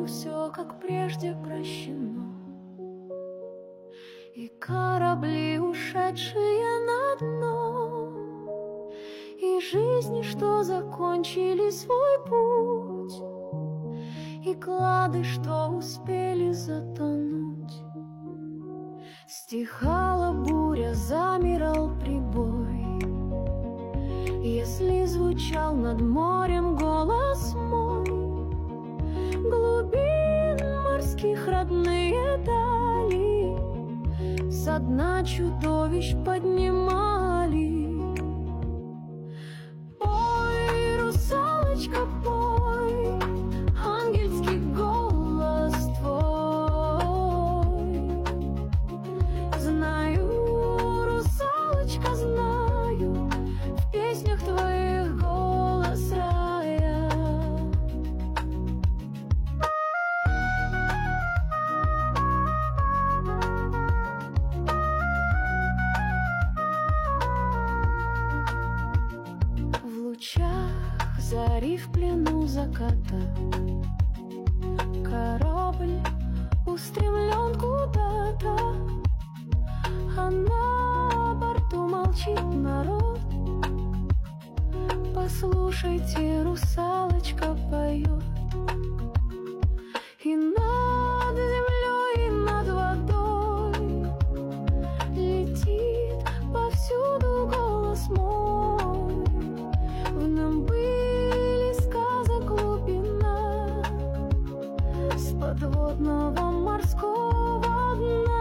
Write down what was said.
ему все, как прежде, прощено. И корабли, ушедшие на дно, и жизни, что закончили свой путь, и клады, что успели затонуть. Стихала буря, замирал прибой. Если звучал над морем голос мой, глубин морских родные дали со дна чудовищ поднимали. Пой, русалочка, пой, ангельский голос твой. Знаю, русалочка, знаю, в песнях твоих голос рая. В лучах зари, в плену заката, корабль устремлен куда-то, а на борту молчит народ. Послушайте, русалочка поет. И над землей, и над водой летит повсюду голос мой. В нем были сказок глубина с подводного морского дна.